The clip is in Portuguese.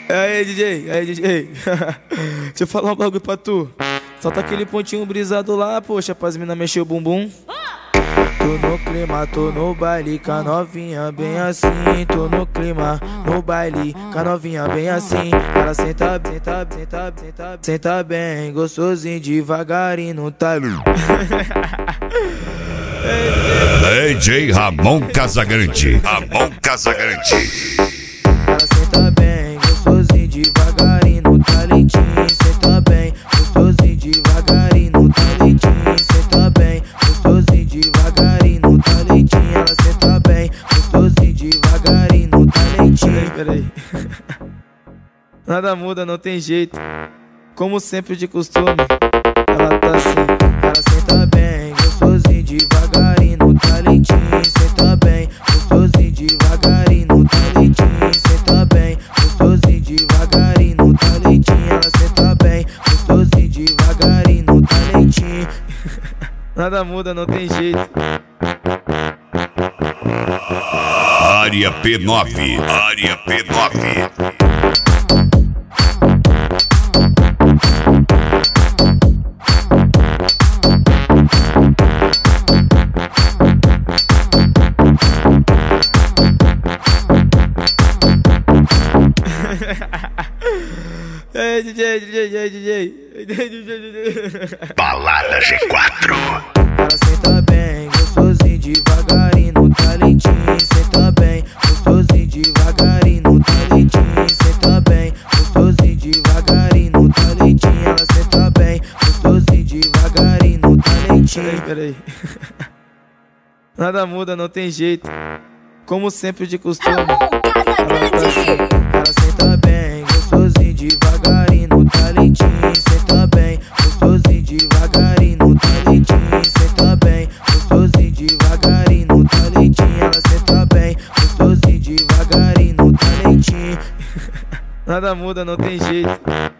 Aí, DJ, aí, DJ. Deixa eu falar um bagulho pra tu. Solta aquele pontinho brisado lá, poxa, pras mina mexer o bumbum. Tô no clima, tô no baile, com a novinha bem assim. Tô no clima, no baile, com a novinha bem assim. Ela senta, senta, senta, senta, senta bem, gostosinho, devagarinho no talho. DJ Ramon Casagrande. Ramon Casagrande. Ela senta bem, gostosinho, devagarinho no talentinho. Senta bem, gostosinho, devagarinho no talentinho. Senta bem, gostosinho, devagarinho no talentinho. Ela senta bem, gostosinho, devagarinho no talentinho. Peraí. Nada muda, não tem jeito. Como sempre de costume, ela tá assim. Ela senta bem, gostosinho, devagarinho no talentinho. Senta bem, gostosinho, devagarinho no talentinho. Senta bem, gostosinho, devagarinho no talentinho. Ela senta bem, gostosinho, devagarinho no talentinho. Nada muda, não tem jeito. Área P9. Área P9. Ei, DJ. Balada G4. Ela senta bem, gostosinho, devagarinho no talentinho. Senta bem, gostosinho, devagarinho no talentinho. Senta bem, gostosinho, devagarinho no talentinho. Ela senta bem, gostosinho, devagarinho no talentinho. Peraí. Nada muda, não tem jeito. Como sempre de costume. Ela senta bem, gostosinho, devagarinho no talentinho. Senta bem, gostosinho, devagarinho no talentinho. Senta bem, gostosinho, devagarinho no talentinho. Ela senta bem, gostosinho, devagarinho no talentinho. Nada muda, não tem jeito.